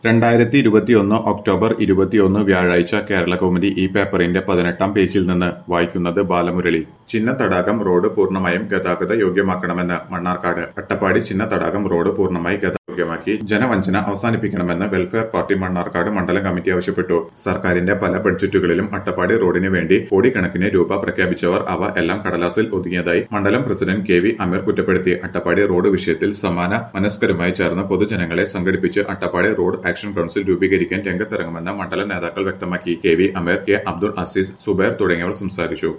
2021 October 21 വ്യാഴാഴ്ച കേരളകൗമുദി ഈ പേപ്പറിന്റെ 18-ാം പേജിൽ നിന്ന് വായിക്കുന്നത് ബാലമുരളി. ചിന്നത്തടാകം റോഡ് പൂർണ്ണമായും ഗതാഗത യോഗ്യമാക്കണമെന്ന് മണ്ണാർക്കാട്. അട്ടപ്പാടി ചിന്നത്തടാകം റോഡ് പൂർണ്ണമായി ഗതാഗതയോഗ്യമാക്കി ജനവഞ്ചന അവസാനിപ്പിക്കണമെന്ന് വെൽഫെയർ പാർട്ടി മണ്ണാർക്കാട് മണ്ഡലം കമ്മിറ്റി ആവശ്യപ്പെട്ടു. സർക്കാരിന്റെ പല ബഡ്ജറ്റുകളിലും അട്ടപ്പാടി റോഡിന് വേണ്ടി കോടിക്കണക്കിന് രൂപ പ്രഖ്യാപിച്ചവർ അവ എല്ലാം കടലാസിൽ ഒതുങ്ങിയതായി മണ്ഡലം പ്രസിഡന്റ് കെ.വി. അമീർ കുറ്റപ്പെടുത്തി. അട്ടപ്പാടി റോഡ് വിഷയത്തിൽ സമാന മനസ്കരുമായി ചേർന്ന് പൊതുജനങ്ങളെ സംഘടിപ്പിച്ച് അട്ടപ്പാടി റോഡ് ആക്ഷൻ കൌൺസിൽ രൂപീകരിക്കാൻ രംഗത്തിറങ്ങുമെന്ന് മണ്ഡലം നേതാക്കൾ വ്യക്തമാക്കി. കെ.വി. അമീർ, കെ. അബ്ദുൾ അസീസ്, സുബൈർ തുടങ്ങിയവർ സംസാരിച്ചു.